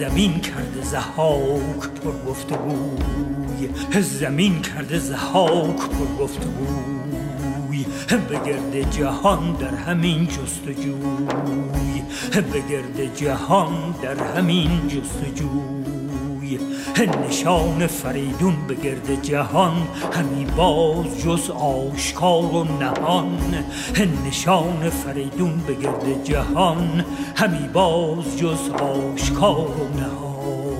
زمین کرده ضحاک پر گفتگوی، زمین کرده ضحاک پر گفتگوی، به گرد جهان در همین جستجوی، به گرد جهان در همین جستجوی. نشان فریدون به گرد جهان همی باز جز آشکار و نهان. نشان فریدون به گرد جهان همی باز جز آشکار و نهان.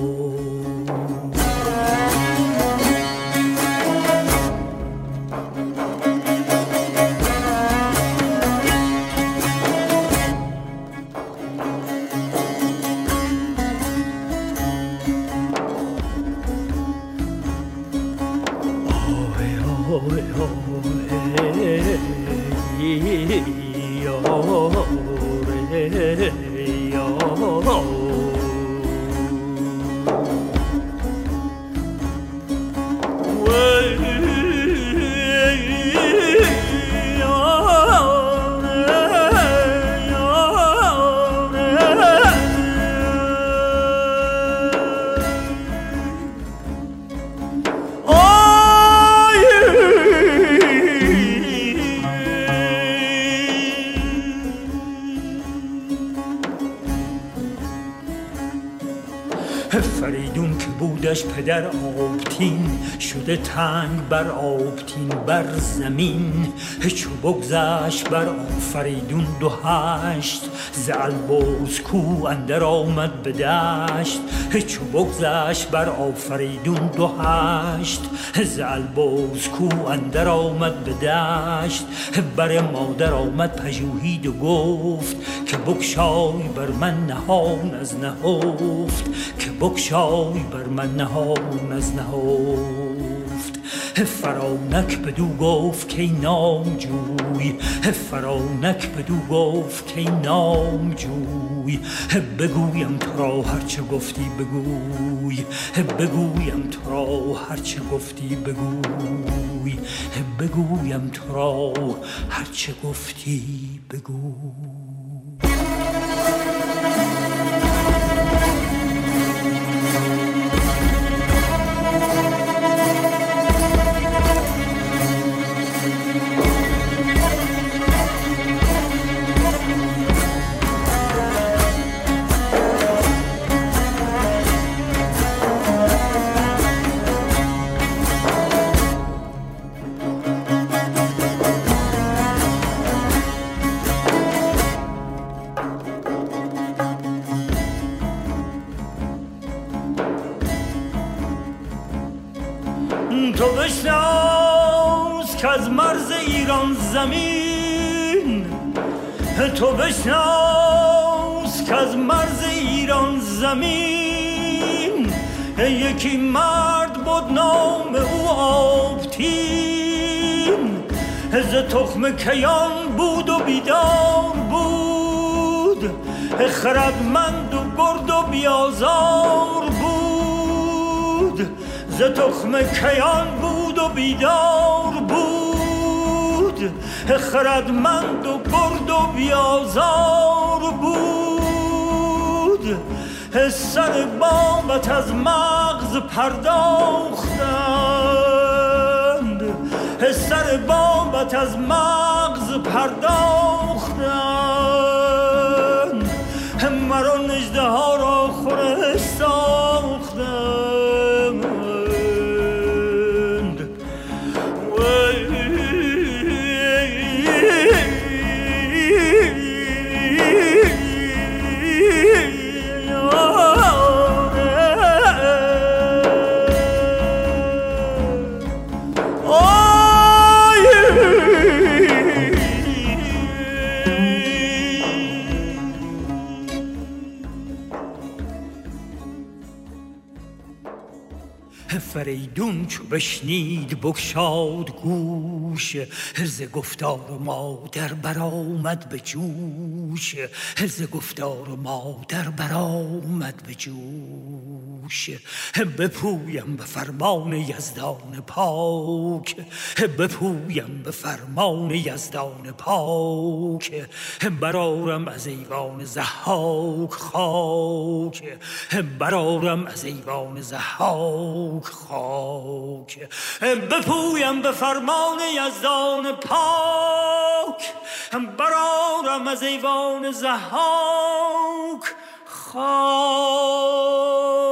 فریدون که بودش پدر آبتین، شده تنگ بر آبتین بر زمین. چو بگذشت بر آفریدون 28 ز البرز کو اندر آمد به دشت. چو بگذشت بر آفریدون 28 ز البرز کو اندر آمد به دشت. بر مادر آمد پژوهید و گفت که بگشای بر من نهان از نهفت، که بگشای بر من نهان از نهفت. فرانک بدو گفت که نامجوی، فرانک بدو گفت که نامجوی. بگویم تو را هرچه گفتی بگوی، بگویم تو را هرچه گفتی بگوی، بگویم تو را هرچه گفتی بگوی. تو بشناس که از مرز ایران زمین، تو بشناس که از مرز ایران زمین یکی مرد بود نام او آبتین. ز تخم کیان بود و بیدار بود، خردمند و گرد و بیازار بود. ز تخم کیان بود و بیدار بود، خردمند و گرد و بیازار بود. سر بابت از مغز پرداختند، سر بابت از مغز پرداختند. مرا نجده ها را خورش ساختند. فریدون چو بشنید بگشاد گوش، ز گفتار مادر برآمد به جوش، ز گفتار مادر برآمد به جوش. بپویم به فرمان یزدان پاک، بپویم به فرمان یزدان پاک، برارم از ایوان ضحاک خاک، برارم از ایوان ضحاک خاک. بپویم به فرمان یزدان پاک، برارم از ایوان ضحاک خاک.